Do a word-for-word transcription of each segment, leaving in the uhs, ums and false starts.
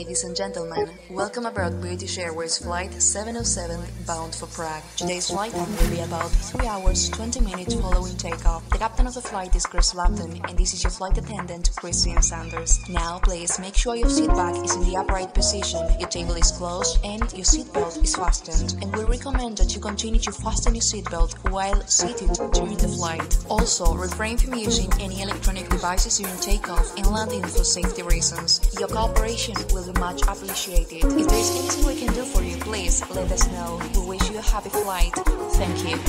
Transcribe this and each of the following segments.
Ladies and gentlemen, welcome aboard British Airways Flight seven oh seven bound for Prague. Today's flight time will be about three hours twenty minutes following takeoff. The captain of the flight is Chris Lapton and this is your flight attendant Christine Sanders. Now please make sure your seat back is in the upright position, your table is closed and your seatbelt is fastened. And we recommend that you continue to fasten your seatbelt while seated during the flight. Also, refrain from using any electronic devices during takeoff and landing for safety reasons. Your cooperation will be much appreciated. If there is anything we can do for you, please let us know. We wish you a happy flight. Thank you.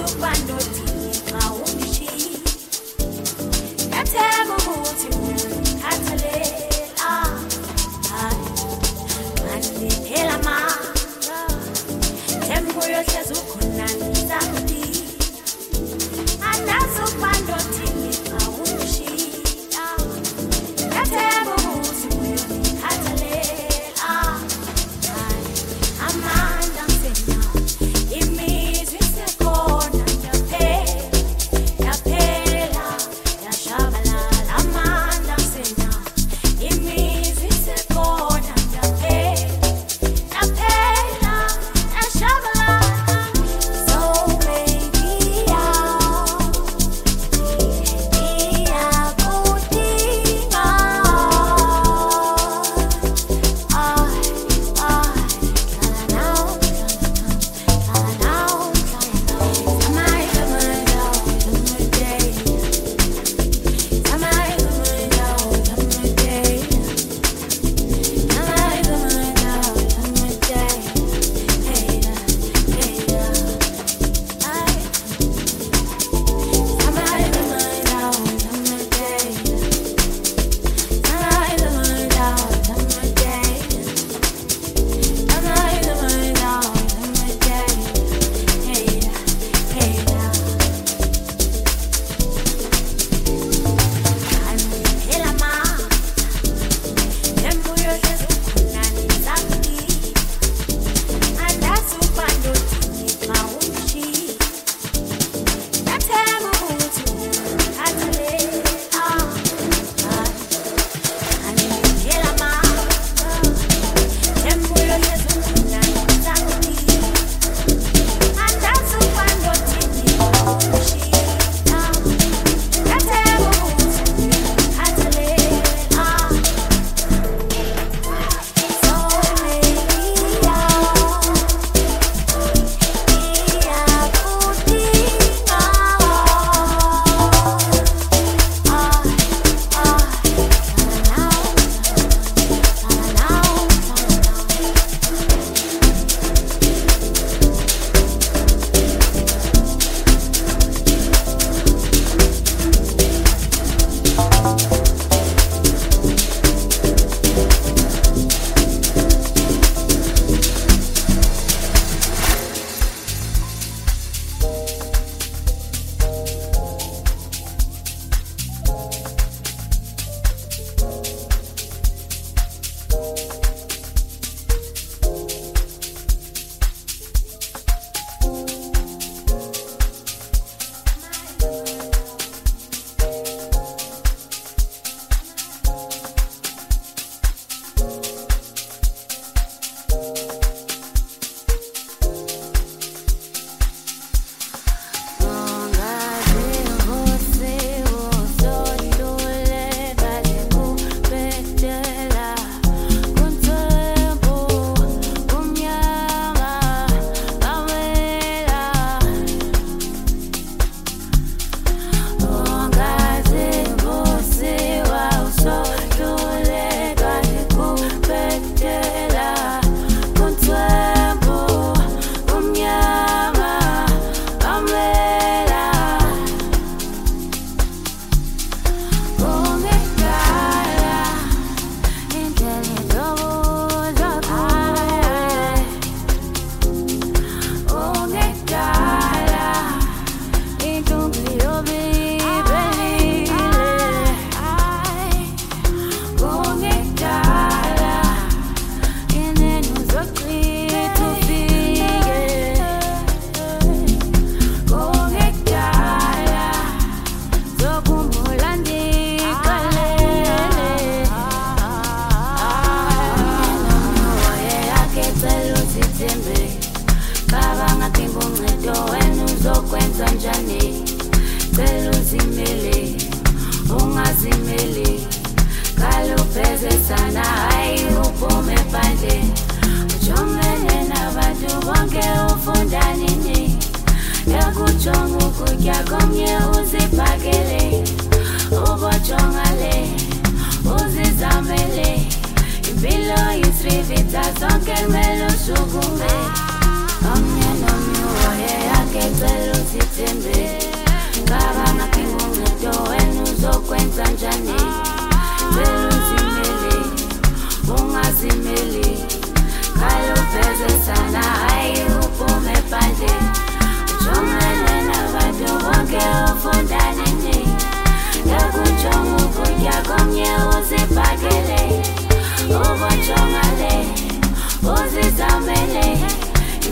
Zonke kumele usukume. Omnyama omuwaye yakhe cela usithembe.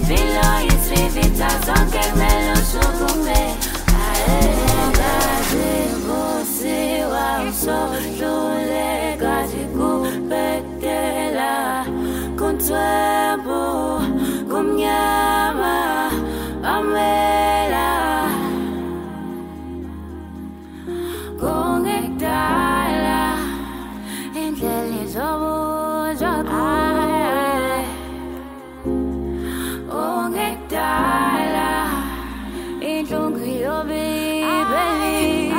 impilo isivita zonke kumele usukume. Kazi kusiwa usohlule kazi kubekela kuntwembu kumnyama amela kungekudala indlela izobuzwa kuwe kungekudala inhlungu iyobibelile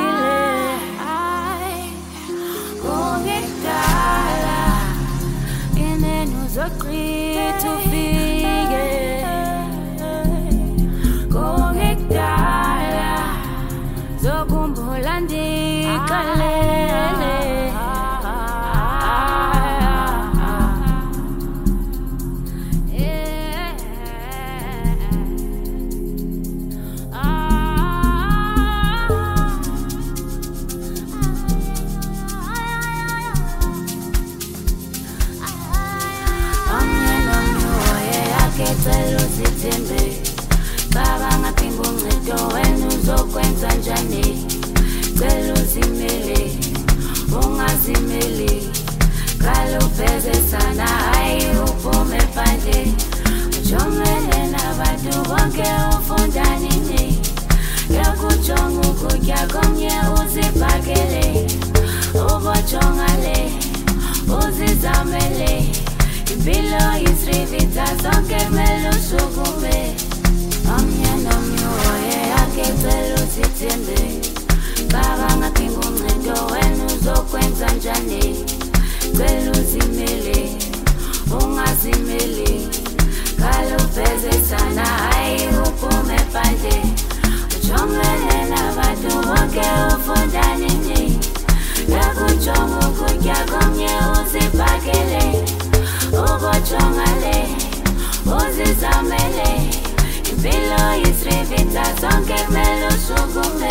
kungekudala inene uzoqitha ufike kungekudala zokhumbula ndikalele Celo sithembe baba ngaphinga uncedo wena uzokwenza njani celo simele ungazimeli kalo pheze sana hayi uphume phandle ujongene nabantu bonke ufunda nini yakujonga ukutya komnye uzibhakele ubojongale uzizamele impilo isivita zonke kumele usukume omnye nomnye uhoye yakhe celo sithembe baba ngaphinga uncedo wena uzokwenza njani celo uzimele ungazimeli kalo pheze sana hayi uphume phandle ujongene nabantu bonke ufunda nini yakujonga ukutya komnye uzibhakele ubojongale uzizamele impilo isivita zonke kumele usukume.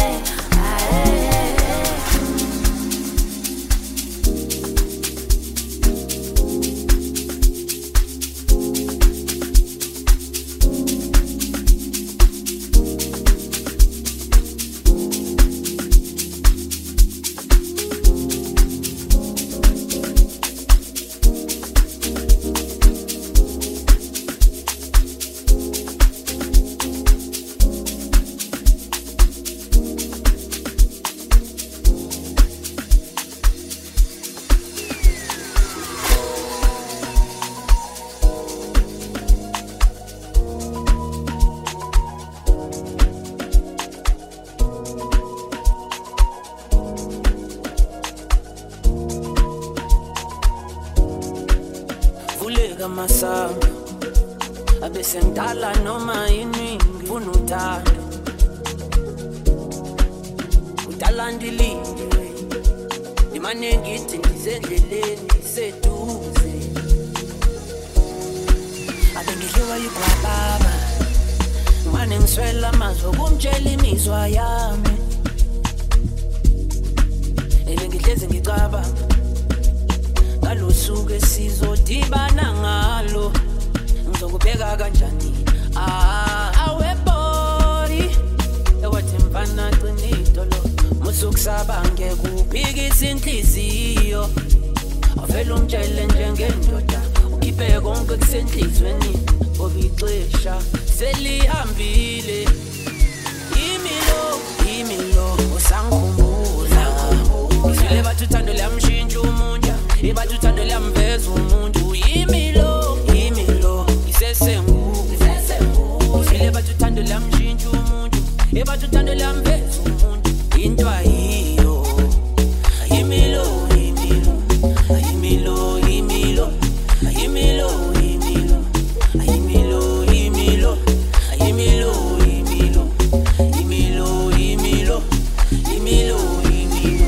Masamba abesengidala noma yini ngifuna uthando udala ndilinde imane ngithi ndizendleleni seduze abengidliwa yigwababa mane ngiswela amazwi okumtshela imizwa yami ebengihlezi ngicabanga ngalosuku esizodibana ngalo ngizokubheka kanjani ah awe boy ekwathi mfana qinito lo musukusabange kuphikisa inhliziyo avela umtshele njengendoda ukhiphe konke kusenhlizweni ngoba ixesha selihambile imilo imilo usangikhumbula ngifile bathi uthando lamshintsha umuntu ibathi uthando lamveza umuntu imilo imilo isesengu isesengu ngifile bathi uthando lamshintsha umuntu ibathi uthando lamveza umuntu into ayiyo imilo imilo imilo imilo imilo imilo imilo imilo imilo imilo imilo imilo imilo imilo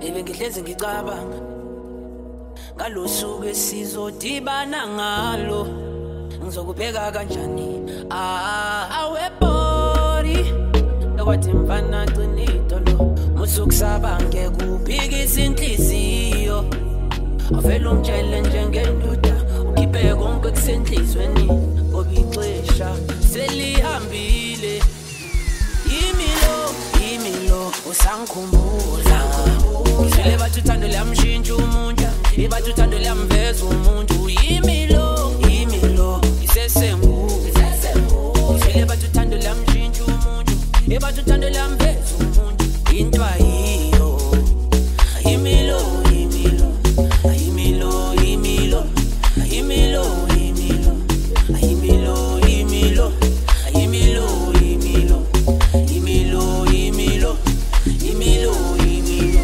Ngihlezi ngicabanga ngalosuku esizodibana ngalo ngizokubheka kanjani ah awebody ekwathi mfana qinito lo musukusabange kuphikisa inhliziyo avela umtshele njengendoda ukhiphe konke kusenhlizweni ngoba ixesha selihambile yimilo yimilo usangikhumbula ngizwile bathi uthando liyamshintsha umuntu ibathi uthando liyamveza umuntu yimilo yimilo isesengu ngizwile bathi uthando liyamshintsha umuntu ibathi uthando liyamveza umuntu into ayiyo yimilo yimilo yimilo yimilo yimilo yimilo yimilo yimilo yimilo yimilo yimilo yimilo yimilo yimilo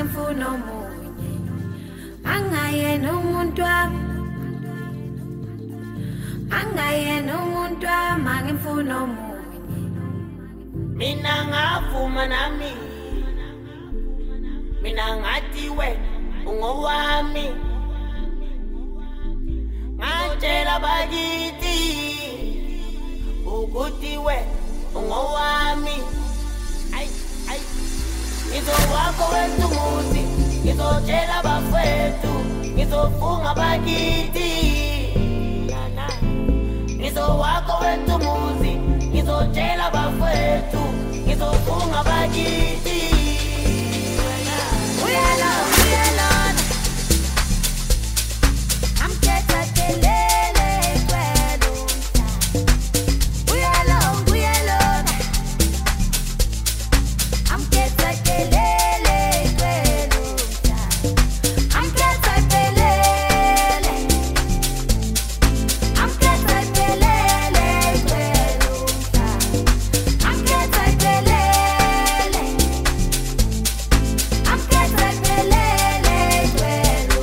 mangifuna omunye angayena umuntu wami angayena umuntu wami mangifuna omunye mina ngavuma nami mina ngathi wena ungowami ngajela bakithi ukuthi wena ungowami ay ay ngizowakho wethu muzi ngizotshela bafethu ngizofunga bakithi nana ngizowakho wethu muzi ngizotshela bafethu ngizofunga bakithi uyalo uyalo amkhetha kelele kwelo uyalo uyalo amkhetha kelele kwelo amkhetha kelele amkhetha kelele kwelo amkhetha kelele amkhetha kelele kwelo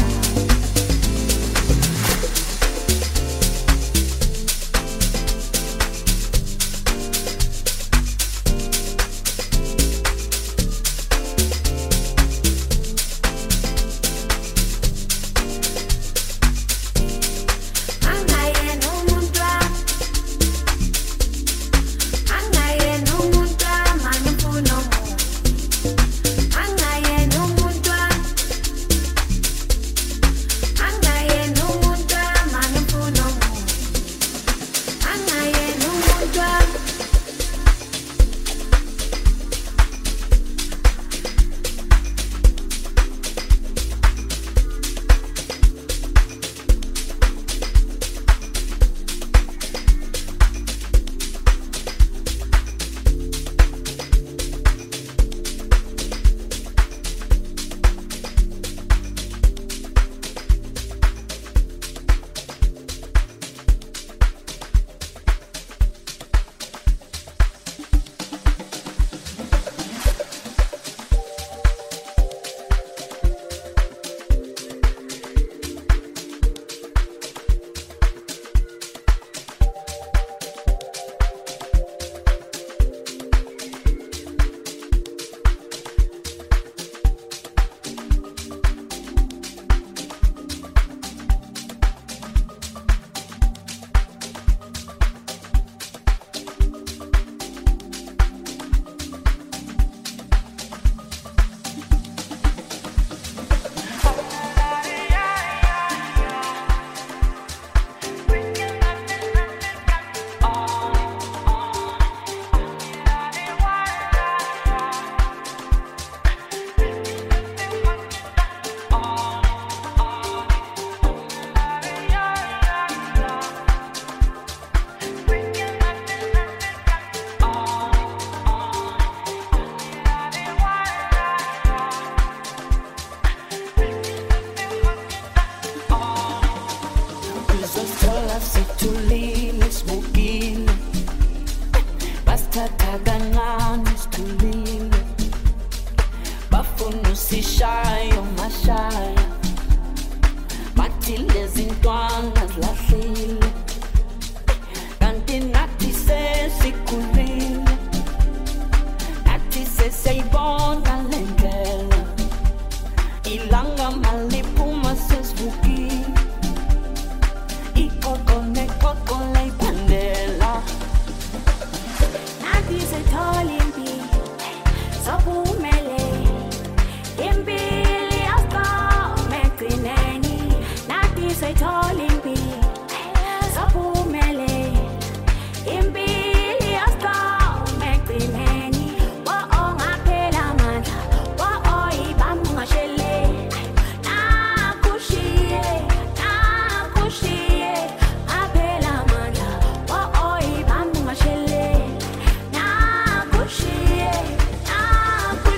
angayena umuntu wami angayena umuntu wami mangifuna omunye angayena umuntu wami angayena umuntu wami mangifuna omunye angayena umuntu wami Uzosithola sithulile sibukile basithatha kancane sithulile bafuna usishayo mashaya bathi lezi ntwana zilahlile kanti nathi sesikhulile nathi sesiyayibona le ndlela ilanga maliphuma sesivukile ikoko nekoko layiphandela nathi sithola impilo sokumele impilo yasome egcineni nathi sithola impilo sokumele impilo yasome egcineni wo ongaphela amandla wo oyibamba ungashele nakushiye nakushiye aphela amandla wo oyibamba ungashele nakushiye nakushiye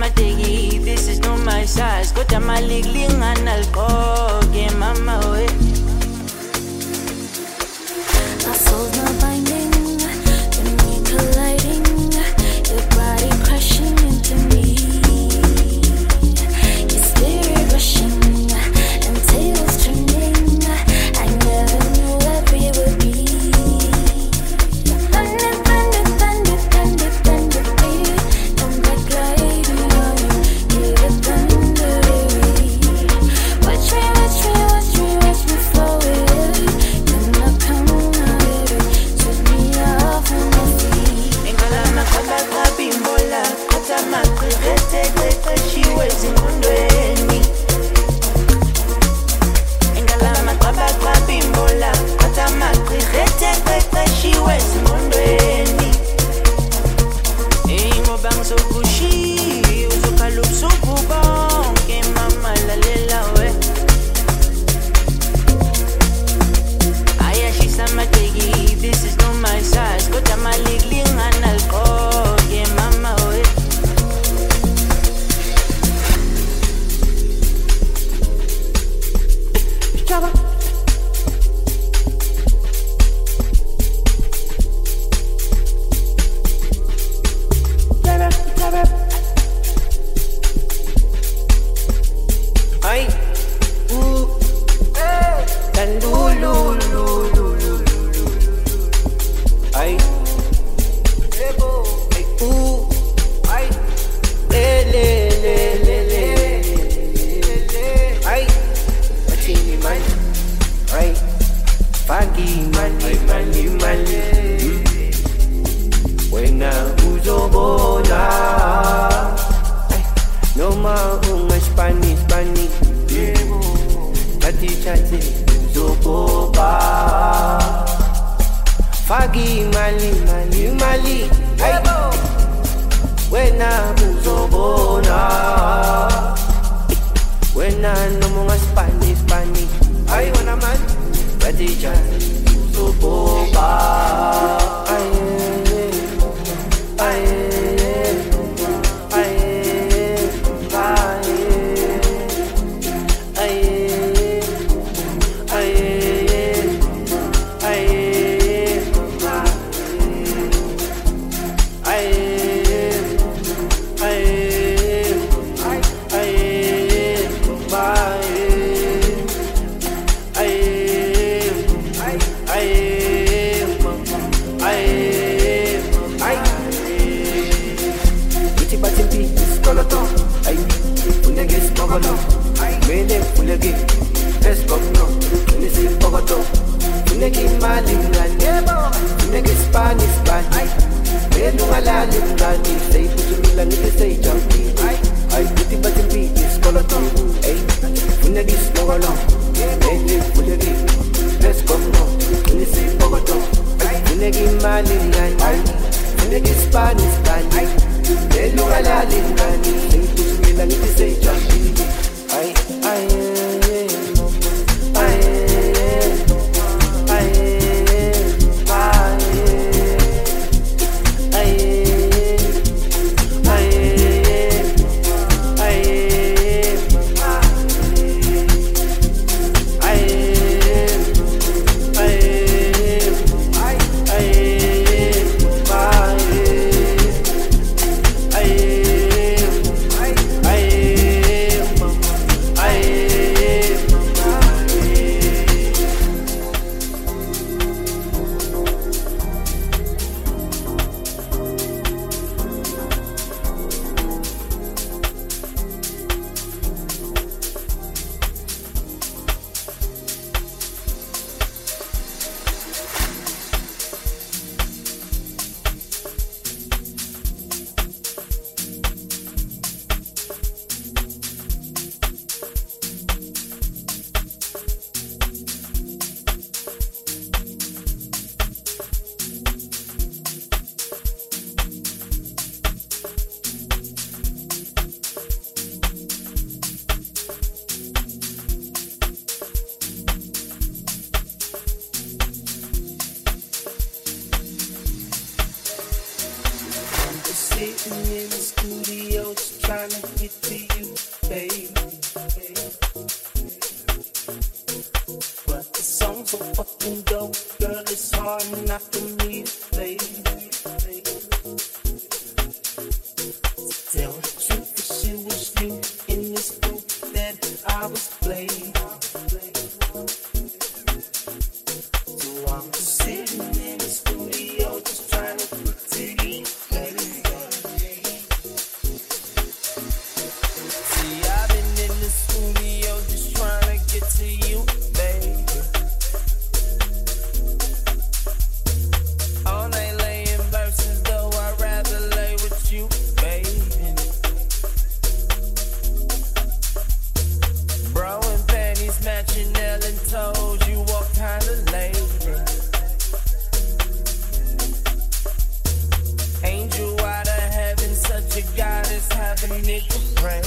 mateki, this is not my size. Kodwa malikilingana liqoke mama we. Our souls not binding, when we colliding, your body crashing into me. Your spirit rushing, and tails turning. I never knew that we would be. Thunder, thunder, thunder, thunder, thunder, baby. Come back like you are. You're the thunder, baby. Watch me, watch me, watch me, watch me flow it. Come on, come on, baby. Sweep me off on my feet. Engala makaba kabimbola, kata makrete krete shiwezi ngondweni. Engala makaba kabimbola, kata makrete krete shiwezi ngondweni. Ingo bang sokushi, uzokhala ubusuku bonke mama lalela we. Ayashisa mateki, this is not my size. Kodwa malikilingana liqoke mama we. Chaba. Chaba, chaba. Ay, ooh, eh, dandululu. Ay, lebo, ay, ooh, ay, le, le, le, le, le, ay, machini man, ay, fagi mali, mali, mali, wena uzobona, ay, noma unga Spanish, Spanish, chati, chati, uzoboba. Fagi mali mali mali ay wena uzobona wena no mga Spanish Spanish ay wena man pwede dyan uzoboba ay ay ay ay ay ay Mene fulegi, let's go no. Ni si Bogota, funegi malingani, funegi Spanish Spanish. Menu alalingani, say putumila nike say jumpy. Ay puti batimbi is koloto, ay funegi smogolo. Mene fulegi, let's go no. Ni si Bogota, funegi malingani, funegi Spanish Spanish. Menu alalingani, say putumila nike say jumpy. Ay, ay, ay, ay. pray.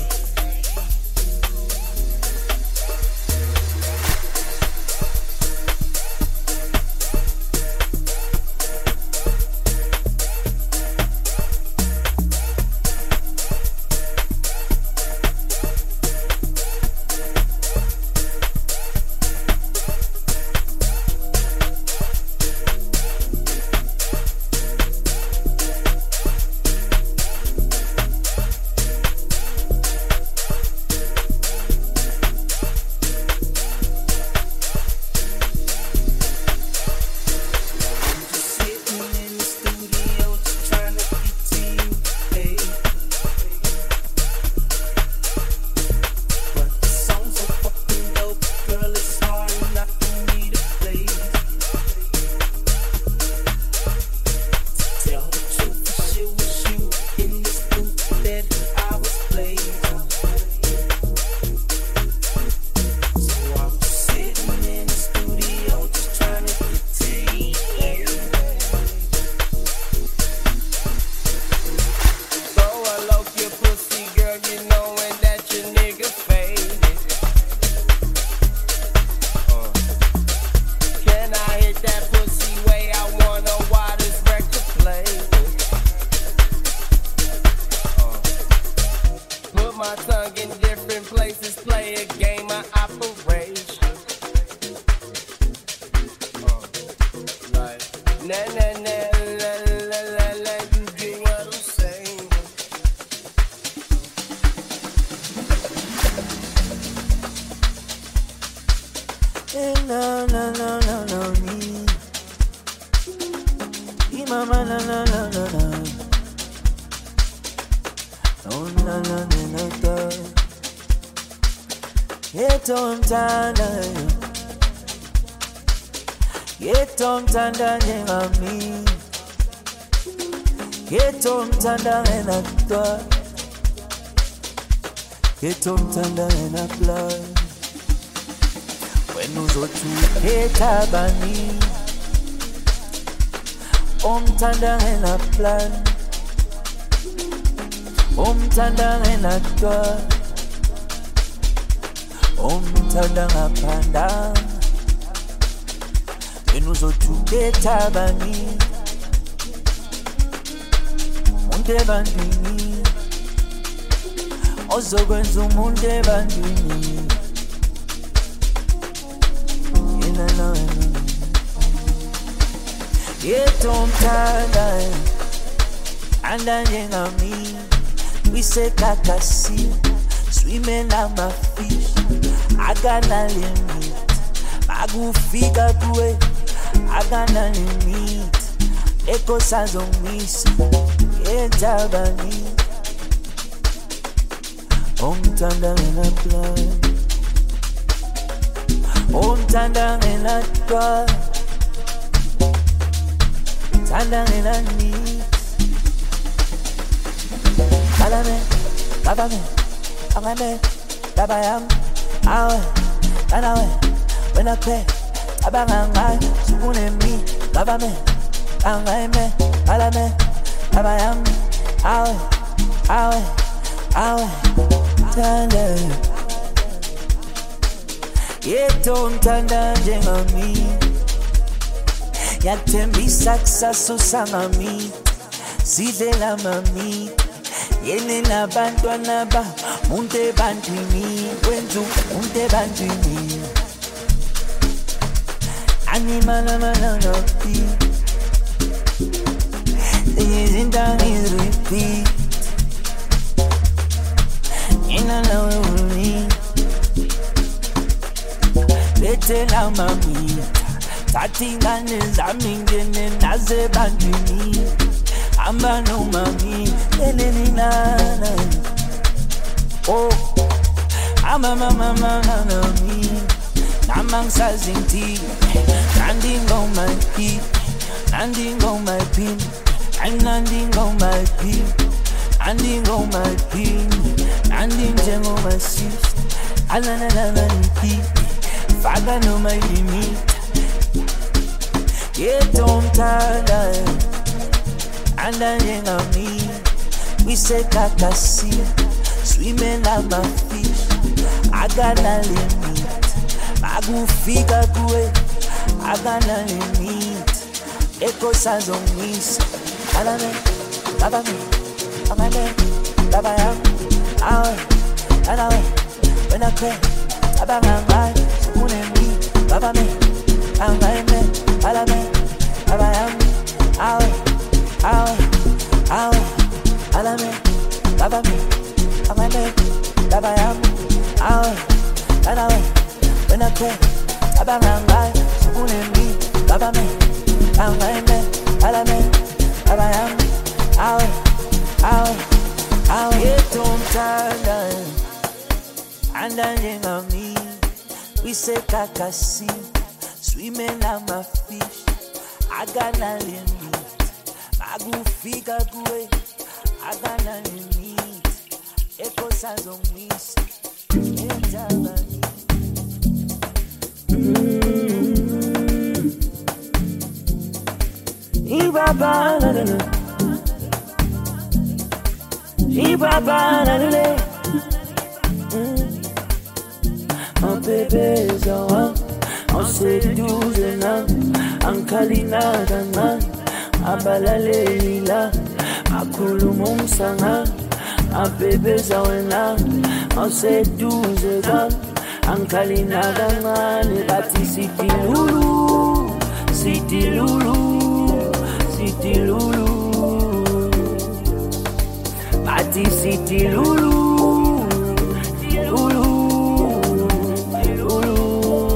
Mtanda njengami Yeto mtanda enatwa Yeto mtanda enapla Wenuzotu etabani Omtanda enapla Omtanda enatwa Omtanda ngapanda Wenuzotuke tabani Munde bandini Ozogwenzu munde bandini Inana Yeto mtanda Anda njengami Wise kakasi Swimming like my fish I got no limit Magufika kuwe I got no limit Eko sazo misi Yetabani Omtanda ngena plan Omtanda ngena twa Tanda ngena ni Kalame, kabame Angame, tabayam Awe, kanawe When I play, abanganga, supune mi, babame, angaime, alame, abayam, awe, awe, awe, tanda. Yeto mtanda njengami, yatembi saksa susangami, sidela mami, yene na bantwana ba, munte bantwini, wenzu, munte bantwini. Animal, man, no peace. The years in down is repeat. In a low me. Better now, mommy. Starting on is I'm in the Naze Bandini. I'm a no mommy. Elena. Oh, I'm a mama, mama, me. Namang sazinti, landing on my feet, landing on my pin, I'm landing on my pin, landing on my pin, landing jam on my shift, alana lana niti, faga no my limit, yeto mtanda, anda yenga mi, we say kakasi, swimming like my fish. I got no limit. Magufika kuwe, I got no limit. Echo sounds on me. Alame, baba me, amane, baba yam, awe, anawe, when I cry, baba ngai, une me, baba me, amane me, alame, baba yam, awe, awe, awe, alame, baba me, amane, baba yam, awe, anawe, when I cry, baba ngai, une me, baba me, amane, alame. Abayam, awe, awe, awe. Get on time, and then on me. We say kakasi, swimming like my fish. I got no limit. Magufika kuwe, I got no limit. Echo sounds on me. Ibaba na na, Ibaba na na, my baby's a one, I say do the na, Ankalina da na, Abalale lila, Akulu mumsanga, my baby's a one, I say do the na, Ankalina da na, Libati City Lulu, City Lulu. City Lulu, Party City Lulu, Lulu, Lulu.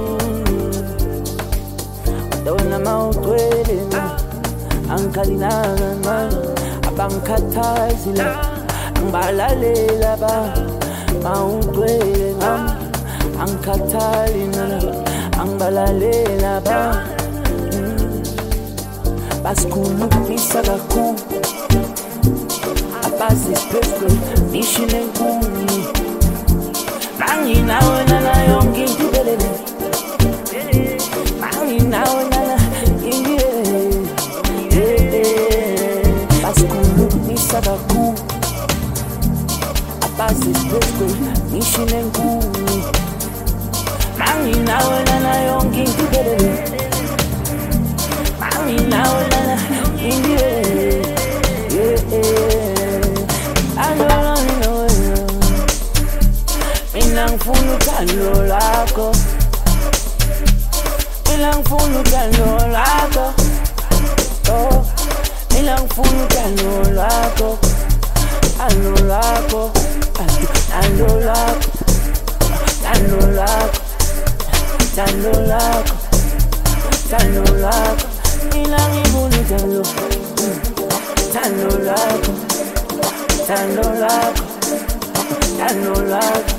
Dona mautwele na, Ankalina na, Abankatazila, Ambalale la ba, mautwele na, Ankatalina, Ambalale la ba. Baskulu misagaku Abazi speswe Nishine kuni Mangi nawe nana yongi tibelele Mangi nawe nana yongi Baskulu misagaku Abazi speswe Nishine kuni Mangi nawe nana yongi tibelele now in the air, yeah, yeah. I don't know, Milang funu tano lako, Milang funu tano lako, oh, Milang funu tano lako, tano lako, tano lako, tano lako, tano lako, tano lako. Ilang ibuli talo, talo lako, talo lako, talo lako.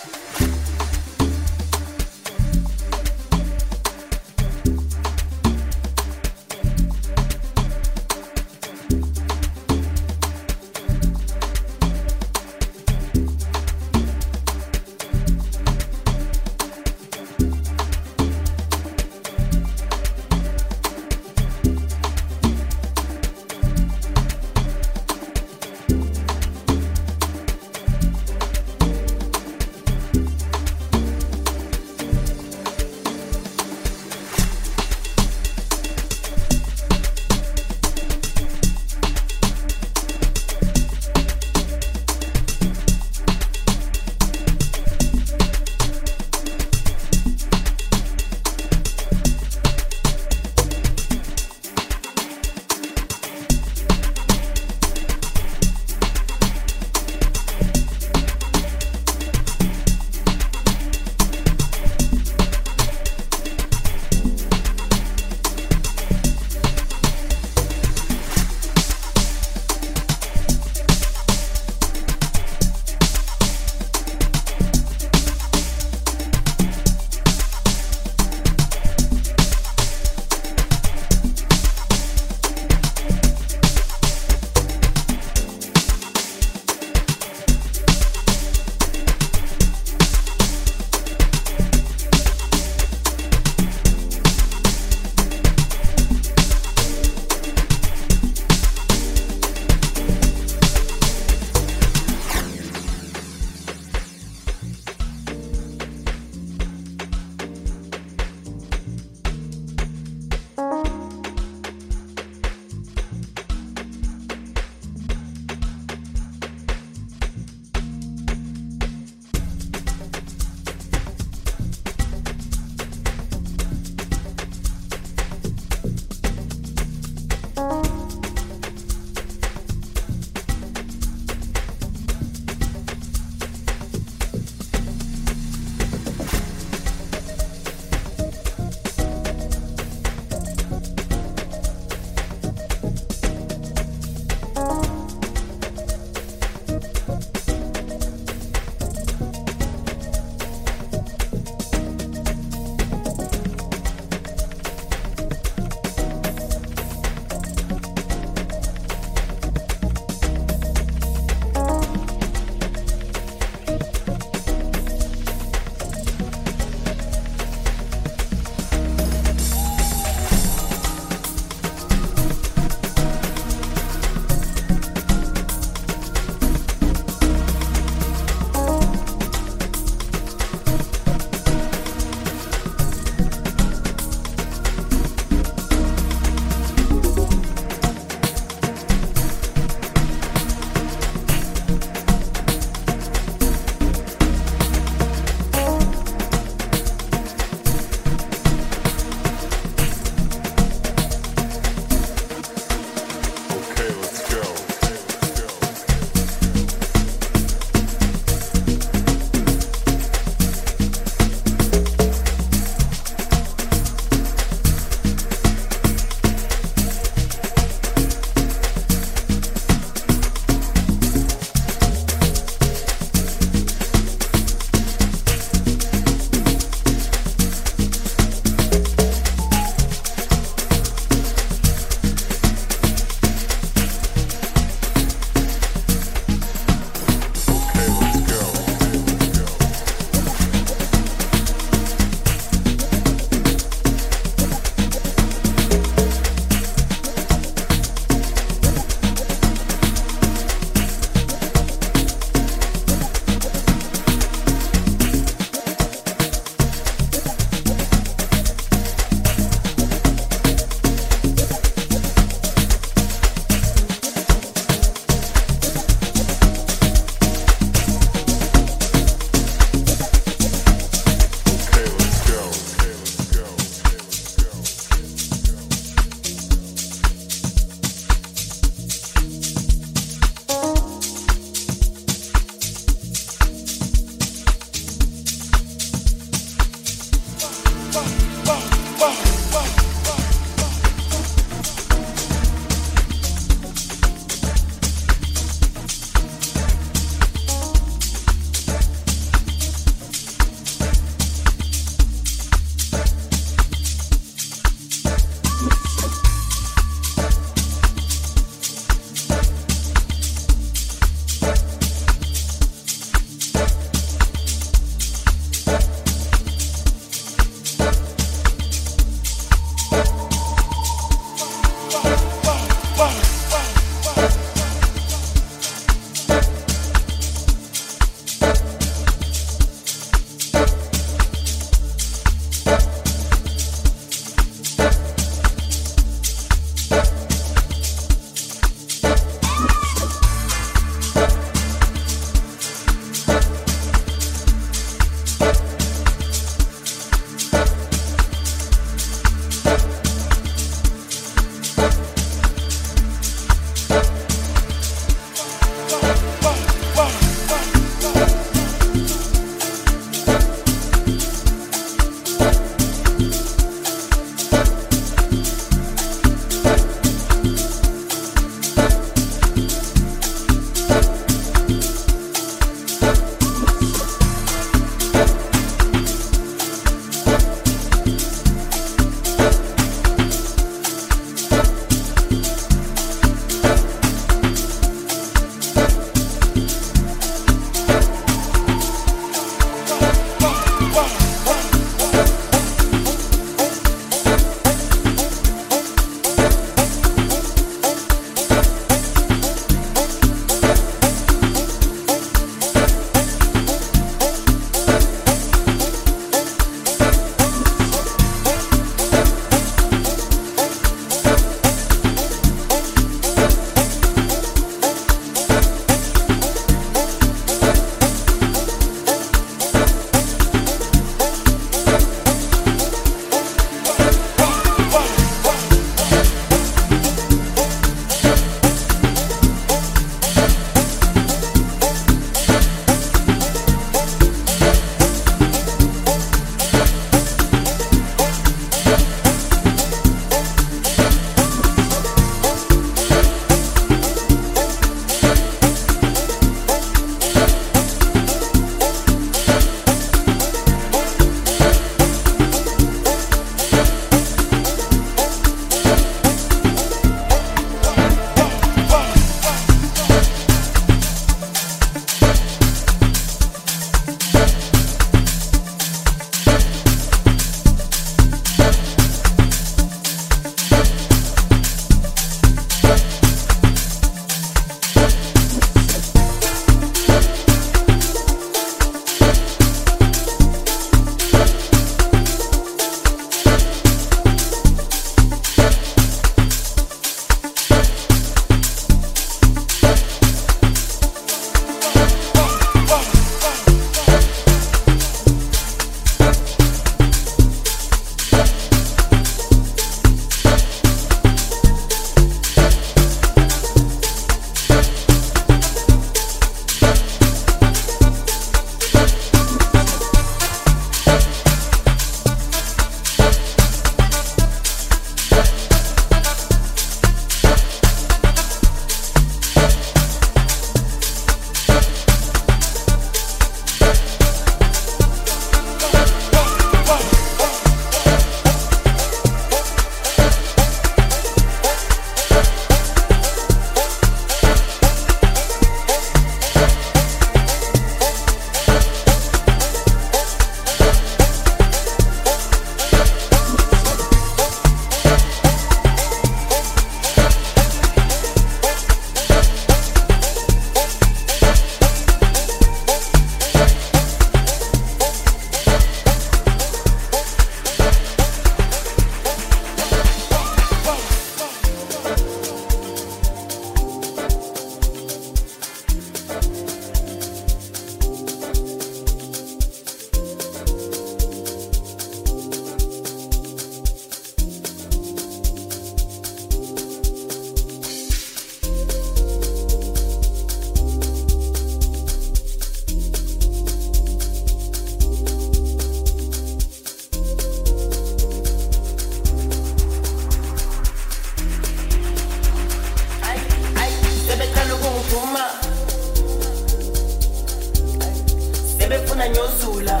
sebefuna nyozula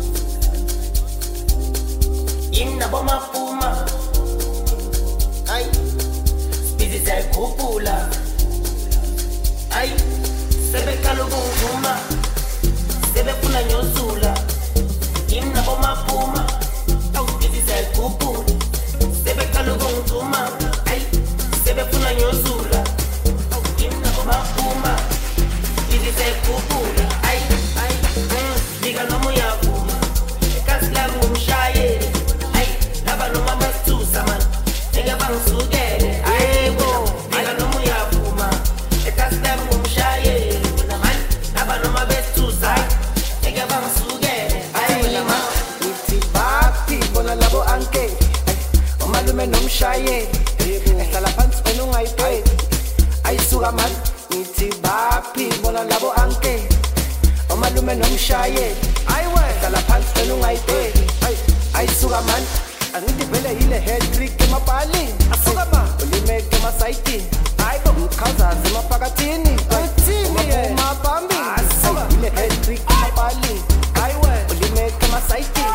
imna bomapuma ay bizi sayikhuphula ay sebekhala ukunguma sebefuna nyozula imna bomapuma awu bizi sayikhuphula sebekhala ukunguma ay sebefuna nyozula imna bomapuma bizi sayikhuphula ay ay diga noma uyavuma ekasi lami ngumshayeli ay laba noma basithusa man ngeke bangisukele ayebo diga noma uyavuma ekasi lami ngumshayeli man laba noma basithusa ngeke bangisukele ayebo Nithi baphi bona labo anke umalume nomshayeli ehlala phansi wena ungayiphethi ayisuka man nithi baphi bona labo anke umalume nomshayeli ayiwe ehlala phansi wena ungayiphethi ayisuka man angithi vele yile head trick emabhalini asuka ma ulimeke emasayitini hayibo mkhazazi emaphakathini uthini mabhambi asuka yile head trick emabhalini ayiwe ulimeke emasayitini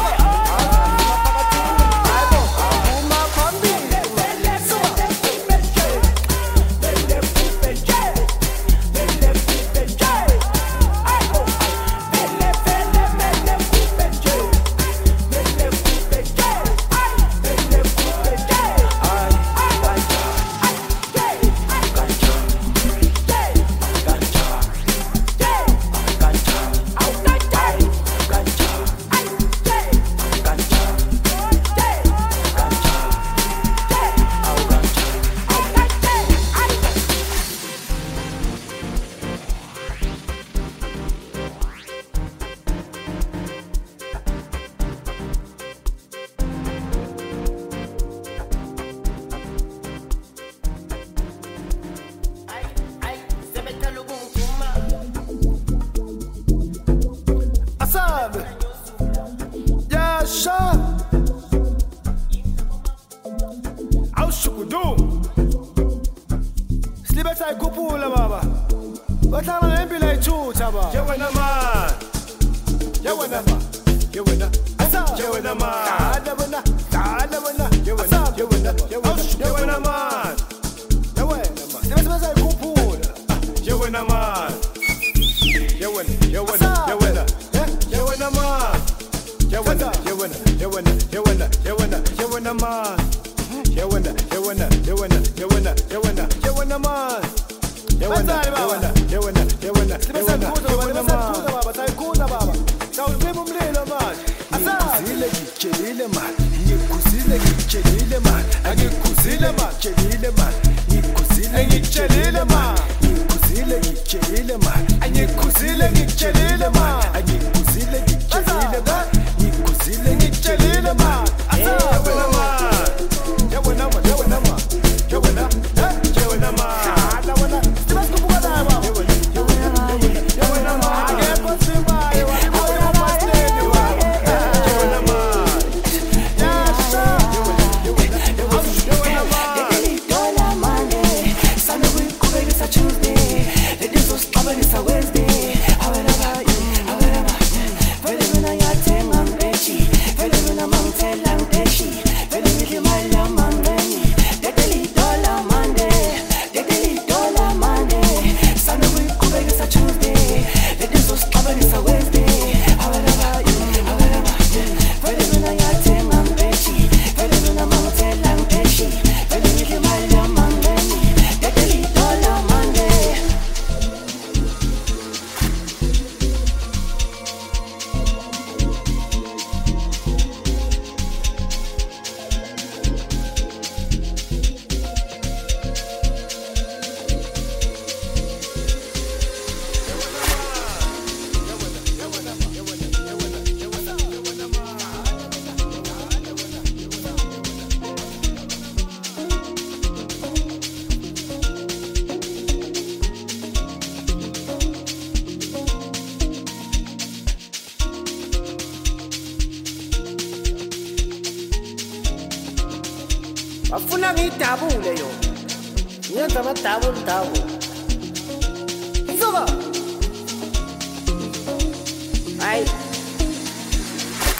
Afuna ngidabule yo. Ngiyenza amadouble double. Isoka. Ay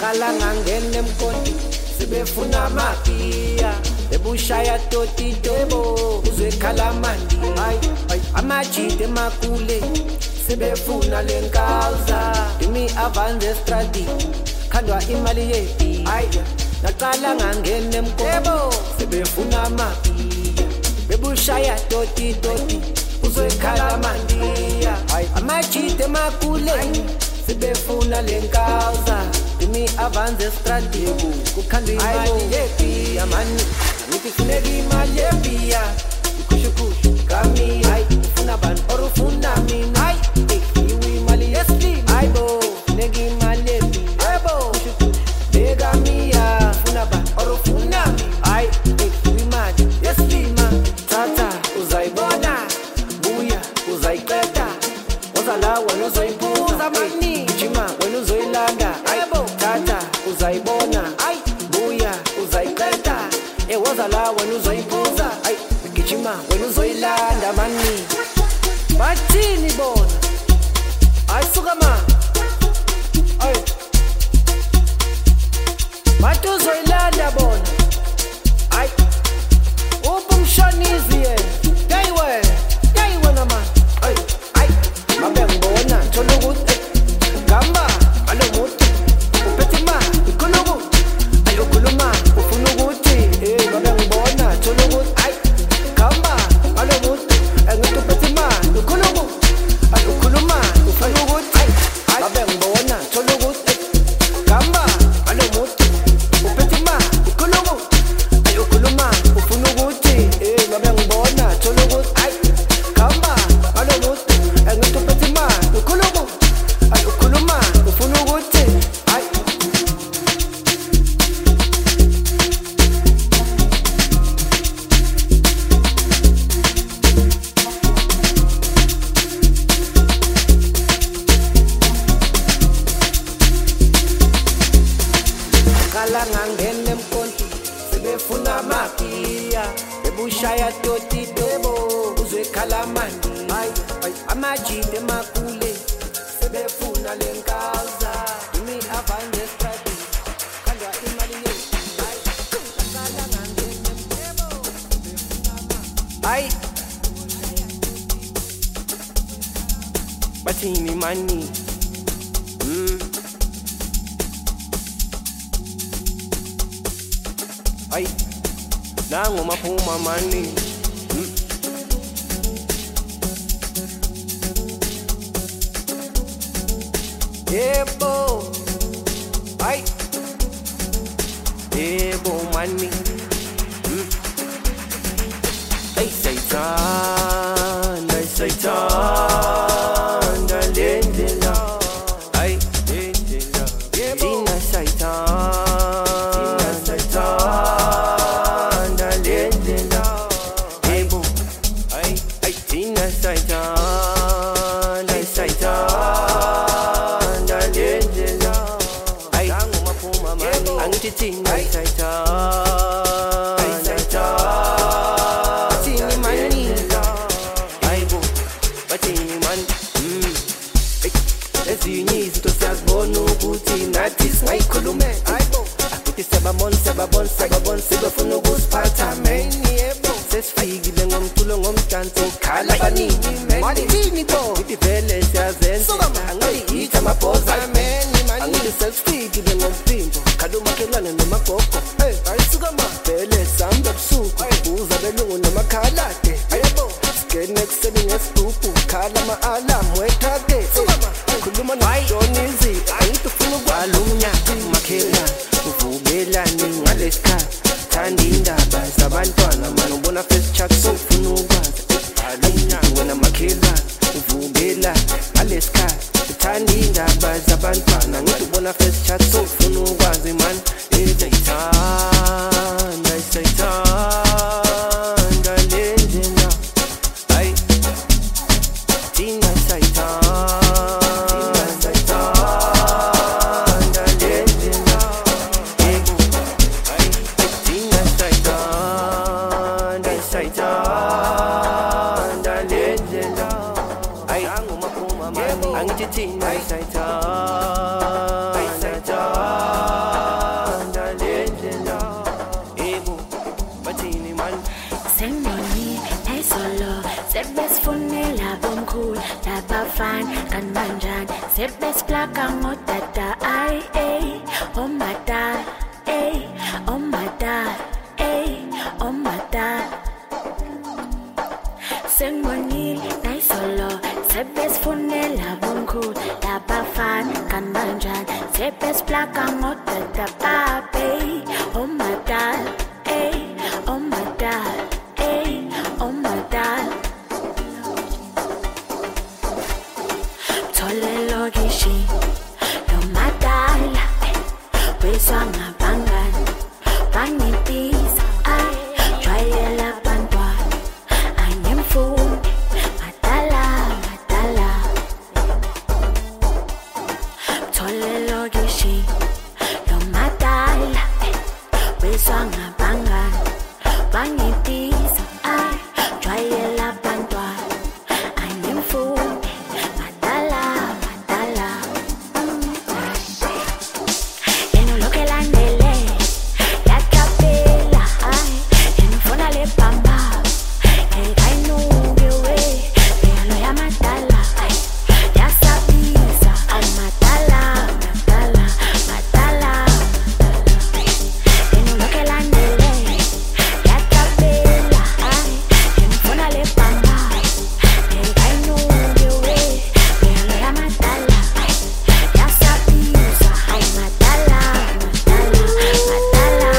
Qala ngangena emkonti sebefuna mapiya ebushaya toti debo uzwe khalamandi ay amajide makule sebefuna lenkauza imi avance stradi khandwa imali yepi ay naqala ngangena emkonti sebefuna mapiya ebushaya toti toti uzwe khalamandi ay amajide makule sebefuna lenkauza imi avance stradi kukhandwa imali yepi amani ngifuneka imali yepi ikushukushu kami ay ufuna bani or ufuna mina ay iwe imali yeslim ay bo funeka imali yepi yebo beka mia ufuna bani or ufuna mina ay iwe imali yeslim tata uzaibona buya uzaiqeda ozala wena uzoyipuza mani jima wena uzoyilanda ayebo tata uzaibona ay buya uzaiqeda ewozala wena uzoyipuza ay gijima wena uzoyilanda mani bathini bona ayisuka ma ay bathi uzoyilanda bona ay ubumshonizi yena yayiwe yayiwe nama ay ay mabe ngibona thola ukuthi gamba alomuthi uphethe imali ikhuluku ayokhuluma ufuna ukuthi eh mabe ngibona thola ukuthi ay gamba alomuthi engithi uphethe imali ikhuluku ayokhuluma ufuna ukuthi ay mabe ngibona thola ukuthi gamba alomuthi uphethe imali ikhuluku ayokhuluma ufuna ukuthi eh mabe ngibona thola ukuthi ay gamba alomuthi engithi uphethe imali ikhuluku ayokhuluma ufuna ukuthi ay qala ngangena emkonti sebefuna mapiya ebushaya toti debo uzwe khalamandi ay ay amajide makule sebefuna lenkauza imi avance stradi khandwa imali yepi ay qala ngangena debo ay bathini mani mm ay nangu maphuma mani mm. Yebo ay yebo mani mm. Ay Satan ay Satan dalendela ay dalendela tina Satan tina Satan dalendela yebo ay ay tina Satan ay Satan dalendela ay nangu maphuma mani angithi tina Satan ay Satan tini mani aybo bathini mani mm ezinye izinto siyazibona ukuthi nathi singayikhulume aybo akuthi sebabona sebabona sebabona sebafuna ukusiphatha meni yebo sesifikile ngomculo ngomdanso khala banini malini bo ithi vele siyazenza angathi itha amabhoza meni mani angithi sesifikile ngomphimbo khala umakhelwane nomagogo hey ayisuka ma vele samba busuku buza belungu nomakhalade ayebo skene kuseni ngesibhubhu khala ama-alarm wethake khuluma noJonizi ayithi ufuna ukwala umnyaka makhelwane uvubelani ngalesikhathi thanda indaba zabantwana mani ubona first chat so ufuna ukwazi alunyaka wena makhelwane uvubelani ngalesikhathi thanda indaba zabantwana ngithi ubona first chat so ufuna ukwazi mani ezayithanda isayithanda lendlela ay tina sayithanda sayithanda lendlela yebo ay tina sayithanda sayithanda lendlela ay angithi tina sayithanda sayithanda fine kananjani sebesiplaka ngodada ay ay oh my dad ay oh my dad ay oh my dad sengonile nayisolo sebesifunela bomkhulu laba fine kananjani sebesiplaka ngodada babe oh my dad ay oh my dad ay oh my dad Tolelo gishi no madala wesanga bangani bangipisa ay jwayela bantwana anyemfundi madala madala Tolelo gishi no madala wesanga bangani bangipisa ay jwayela bantwana anyemfundi madala madala eno lo que la ndele ya capela ay enfona le pamba el kainuke we pero ya madala ay ya sabisa ay madala madala madala eno lo que la ndele ya capela ay enfona le pamba el kainuke we pero ya madala ay ya sabisa ay madala madala madala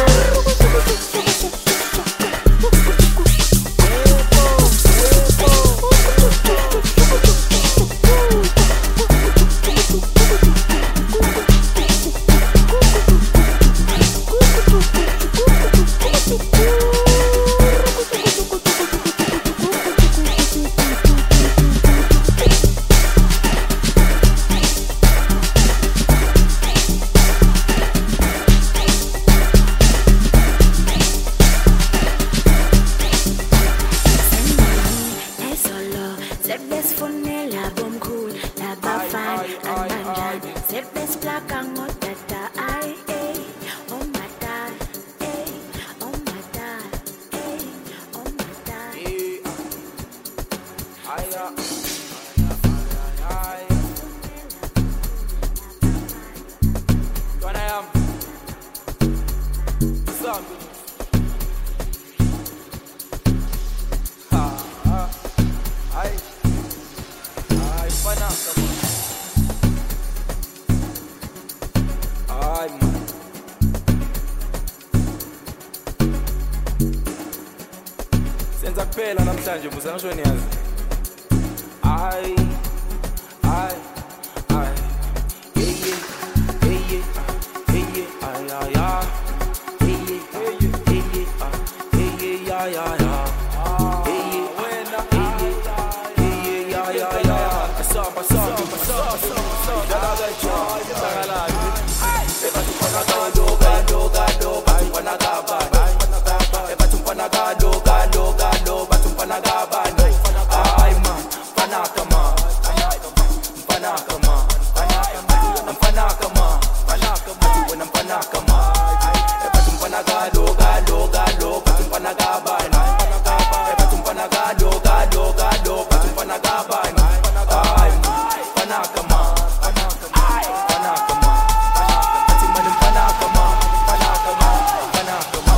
Nesolo sebesifunela bomkhulu laba fine kananjani sebesiplaka ngodada ay ay oh my dad ay oh my dad ay oh my dad Senza kuphela namhlanje musangisho niyazi ay ay ay hey hey hey hey ay ay ay hey hey hey hey hey ay ay ay hey wena hey ay ay ay samba samba samba dala gacho dala ay ebathi kona gado gado gado bathi kona gaba ebathi kona gado gado gado bathi kona gaba ay man panaka man panaka man panaka man panaka man when panaka man ebathi kona gado gado gado bathi kona gaba ebathi kona gado gado gado bathi kona gaba ay panaka man panaka man panaka man bathi man panaka man panaka man panaka man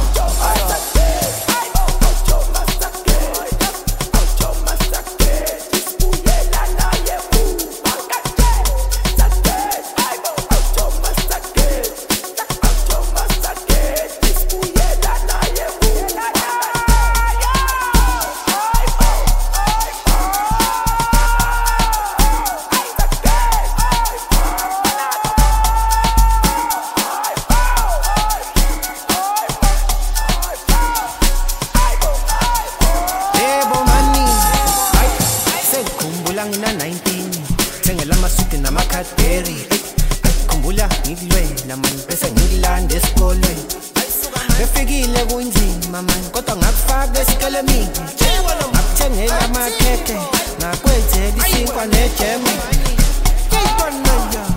Yebo mani, ay, sengikhumbula ngina nineteen, sengela amasuti namakhadberi. Khumbula ngilwela mani bese ngilanda esikolweni. Befikile kunzima mani kodwa ngakufaka esikelemini. Ngakuthengela amakhekhe, ngakwenzela isinkwa nejemu. Kuyintwana ya.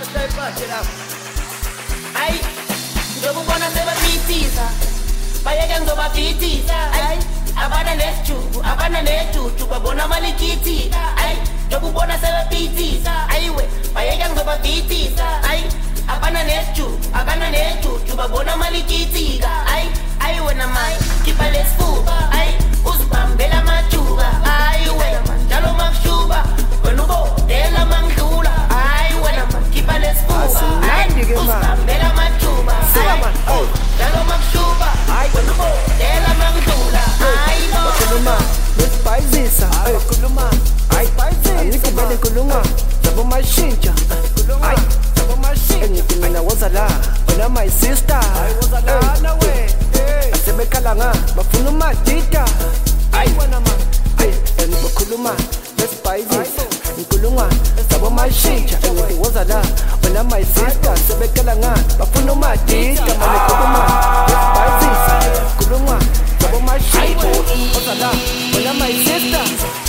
Usayiphathe lapha. Hayi, ngizokubona sebabhitisa. Bayeke ngizobabhitisa. Hayi, abana nesijubu, abana nejuju babona amalikiti. Hayi, ngizokubona sebabhitisa. Hayiwe, bayeke ngizobabhitisa. Hayi, abana nesijubu, abana nejuju babona amalikiti. Hayi, hayiwe namai, khipha lesifuba. Hayi, uzibambela amajuba. Hayiwe, njalo makushuba. Wena ubodela mangidlula. Hayiwe, khipha lesifuba. Uzibambela amajuba. Hayi, njalo makushuba. Wena ubodela mangidlula. Hayibo. Bakhuluma besibhayizisa. Bakhuluma. Hayi, angithi vele nkuluma. Zabo mashintsha. Hayi, zabo mashintsha. Engithi mina woza la. Wena my sister. Hayi woza la nawe. Asebekhala nga bafuna umadida. Hayi wena man. Hayi, bakhuluma besibhayizisa. Nkuluma zabo mashintsha. Engithi woza la. Wena my sister. Asebekhala nga bafuna umadida. Mane kuluma besibhayizisa. Nkuluma zabo mashintsha. Woza la. Wena my sister.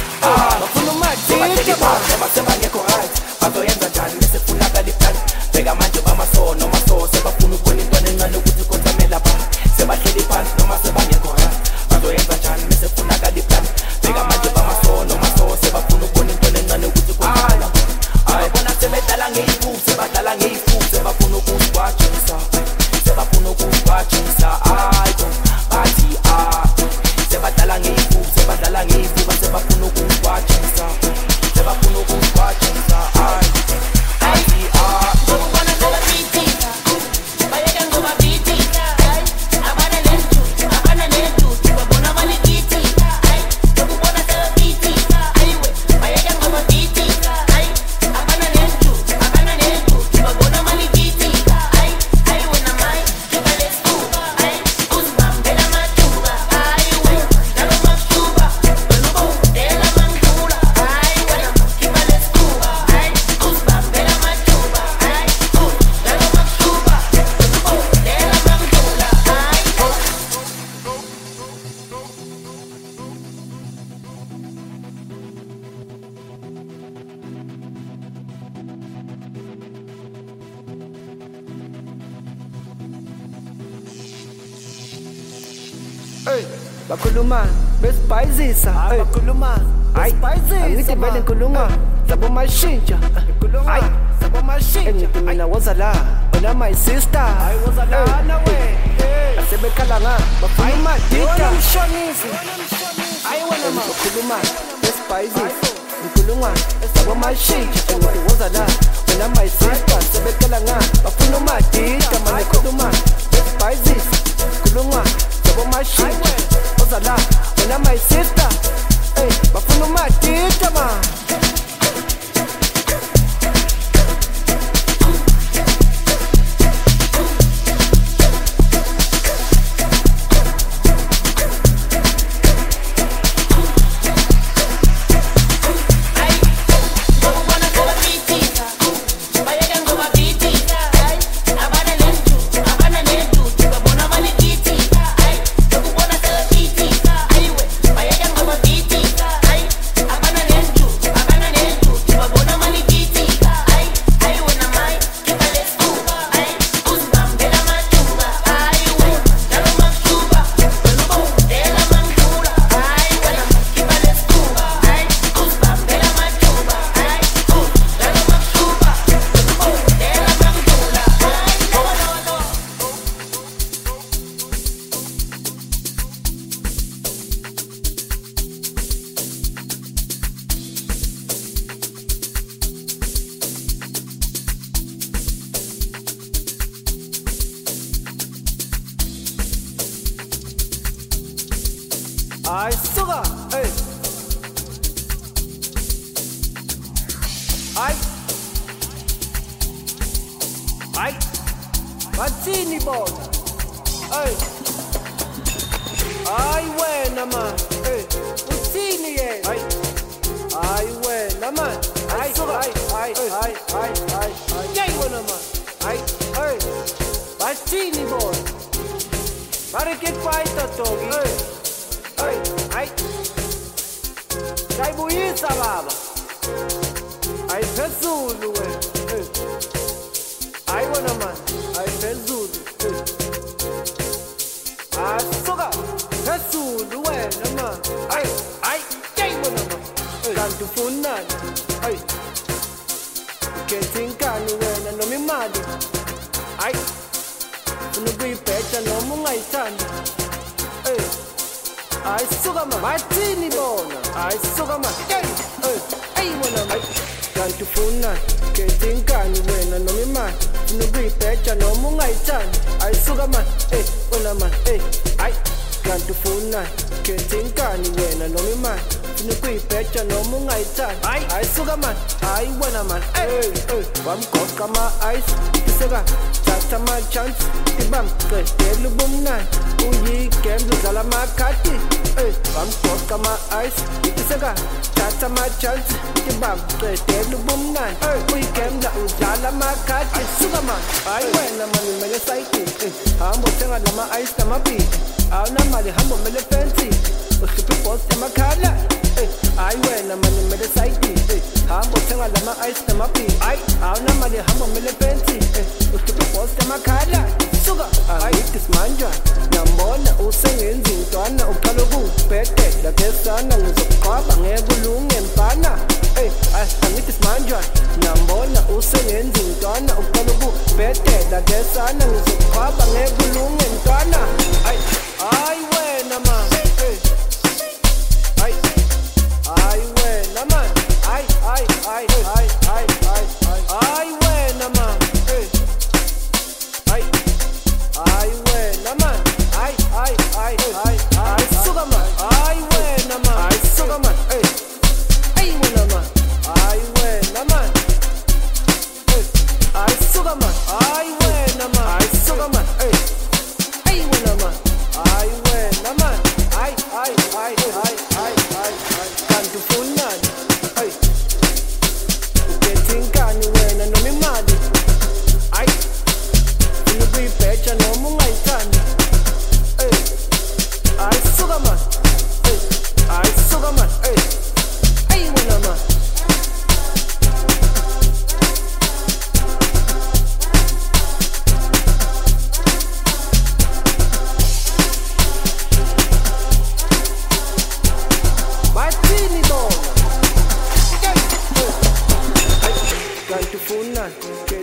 Bafuna umadida. Seba seba ngekho right. Bazoyenza njani bese funa kaliplan. Beka manje bamaso noma so sebafuna ukubona into encane ukuthi kontamela ba. Sebahleli phansi noma sebangekho right. Bazoyenza njani bese funa kaliplan. Beka manje bamaso noma so sebafuna ukubona into encane ukuthi kontamela ba. Hayi bona sebedala ngeyifu, sebadala ngeyifu, sebafuna ukusikwatshisa. Sebafuna ukusikwatshisa. Hayi bo bathi ah. Sebadala ngeyifu, sebadala ngeyifu, sebafuna ukusikwatshisa. Sebafuna ukusikwatshisa. Hayi bathi ah. Ngokubona sebabhitisa. Bayeke ngizobabhitisa. Hayi, abana nejuju, abana nejuju babona amalikiti. Hayi, ngokubona sebabhitisa. Hayiwe, bayeke ngizobabhitisa. Hayi, abana nejuju, abana nejuju babona amalikiti. Hayi, hayiwe namai, khipha lesifuba. Hayi, uzibambela amajuba. Hayiwe, njalo makushuba. Wena ubodela mangidlula. Hayiwe, khipha lesifuba. Hayi, uzibambela amajuba. Hayi, njalo makushuba. Wena ubodela mangidlula. Hayibo. Hey, bakhuluma besibhayizisa. Bakhuluma besibhayizisa. Angithi vele nkuluma zabo mashintsha. Hayi, zabo mashintsha. Engithi mina woza la. Wena my sister. Hayi woza la nawe. Asebekhala nga bafuna umadida. Hayi wena ma bakhuluma besibhayizisa. Nkuluma zabo mashintsha. Engithi woza la. Wena my sister. Asebekhala nga bafuna umadida. Mane khuluma besibhayizisa. Nkuluma zabo mashintsha. Woza la. Wena my sister. Hey, bafuna umadida man. Ngokubona sebabhitisa. Bayeke ngizobabhitisa. Hayi, abana nejuju, abana nejuju babona amalikiti. Hayi, ngokubona sebabhitisa. Hayiwe, bayeke ngizobabhitisa. Hayi, abana nejuju, abana nejuju babona amalikiti. Hayi, hayiwe namai, khipha lesifuba. Hayi, uzibambela amajuba. Hayiwe, njalo makushuba. Wena ubodela mangidlula. Hayiwe, khipha lesifuba. Hayi, uzibambela amajuba. Hayi, njalo makushuba. Wena ubodela mangidlula. Ay, suka. Hey. Ay. Ay. Bathini bona. Hey. Ay wena man. Hey. Uthini yena? Ay. Ay wena man. Ay suka. Ay ay ay ay ay. Yey wena man. Ay. Hey. Bathini bona. Pare ke fighter togi. Hey. Ay, ay. Kayibuyisa baba. Ay phezulu wena. khetha inkani wena noma imali hayi ufuna ukuyibheja noma ungayithandi eh hayi suka man bathini bona hayi suka man eh ayi wena man kanti ufuna khetha inkani wena noma imali ufuna ukuyibheja noma ungayithandi hayi suka man eh wena man eh hayi kanti ufuna khetha inkani wena noma imali ufuna ukuyibheja noma ungayithandi hayi suka man hayi wena man eh eh wamgoqa ama-ice iseka thatha ama-chance ibamqedela ubumnani uyigembla udlala amakhadi eh wamgoqa ama-ice iseka thatha ama-chance ibamqedela ubumnani uyigembla udlala amakhadi suka man hayi wena man umele esayidini eh hamba uthenga lama-ice namabhidi awunamali hamba umele efensi uhlupha ibhosi emakhala eh hayi wena man umele esayidini eh hamba uthenga lama-ice namabhidi hayi awunamali hamba umele efensi eh uhlupha ibhosi emakhala suka ayithi simanjani ngiyambona usengenza intwana uqala ukubhedela kesana ngizokuqhwaba ngeke ulunge mfana eh angithi simanjani ngiyambona usengenza intwana uqala ukubhedela kesana ngizokuqhwaba ngeke ulunge mfana hayi hayi wena man eh hayi hayi wena man hayi hayi hayi hayi hayi hayi hayi wena man eh hayi hayi wena man hayi hayi hayi hayi hayi suka man hayi wena man hayi suka man eh hayi wena man hayi wena man eh hayi suka man hayi wena man hayi suka man eh hayi wena man hayi wena man hayi hayi hayi hayi hayi hayi kanti ufunani hey ukhetha inkani wena noma imali hayi ufuna ukuyibheja noma ungayithandi eh hayi suka man eh hayi suka man eh hayi wena man bathini bona kanti ufunani